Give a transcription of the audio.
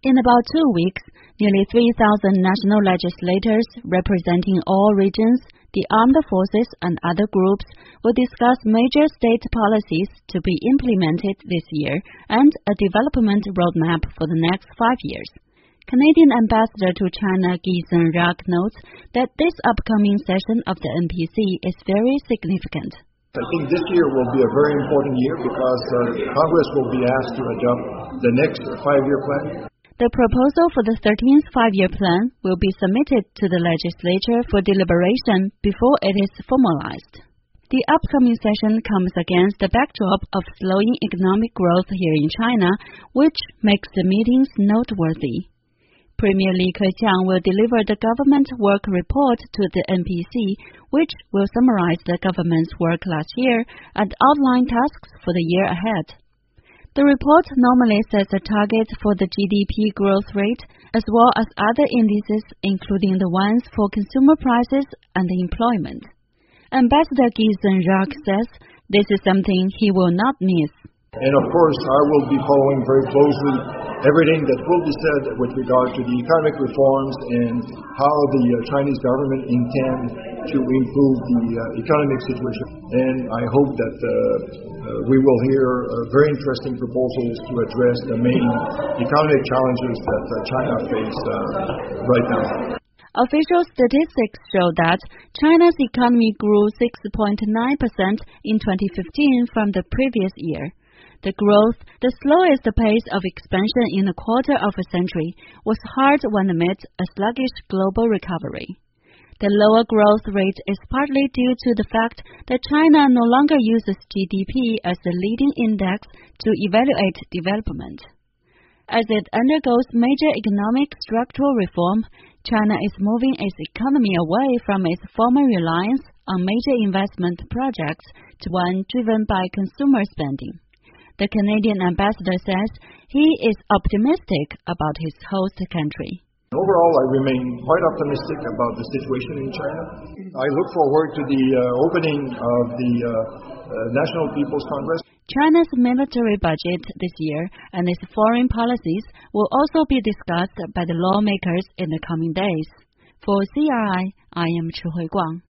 In about 2 weeks, nearly 3,000 national legislators representing all regions, the armed forces and other groups will discuss major state policies to be implemented this year and a development roadmap for the next 5 years. Canadian Ambassador to China Gui Zhengruk notes that this upcoming session of the NPC is very significant. I think this year will be a very important year because Congress will be asked to adopt the next 5-year plan. The proposal for the 13th 5-year plan will be submitted to the legislature for deliberation before it is formalized. The upcoming session comes against the backdrop of slowing economic growth here in China, which makes the meetings noteworthy. Premier Li Keqiang will deliver the government work report to the NPC, which will summarize the government's work last year and outline tasks for the year ahead. The report normally sets a target for the GDP growth rate, as well as other indices, including the ones for consumer prices and employment. Ambassador Gui Zhengruk says this is something he will not miss. And of course, I will be following very closely everything that will be said with regard to the economic reforms and how the Chinese government intends to improve the economic situation. And I hope that we will hear very interesting proposals to address the main economic challenges that China faces right now. Official statistics show that China's economy grew 6.9% in 2015 from the previous year. The growth, the slowest pace of expansion in a quarter of a century, was hard won amid a sluggish global recovery. The lower growth rate is partly due to the fact that China no longer uses GDP as the leading index to evaluate development. As it undergoes major economic structural reform, China is moving its economy away from its former reliance on major investment projects to one driven by consumer spending. The Canadian ambassador says he is optimistic about his host country. Overall, I remain quite optimistic about the situation in China. I look forward to the opening of the National People's Congress. China's military budget this year and its foreign policies will also be discussed by the lawmakers in the coming days. For CRI, I am Chu Huiguang.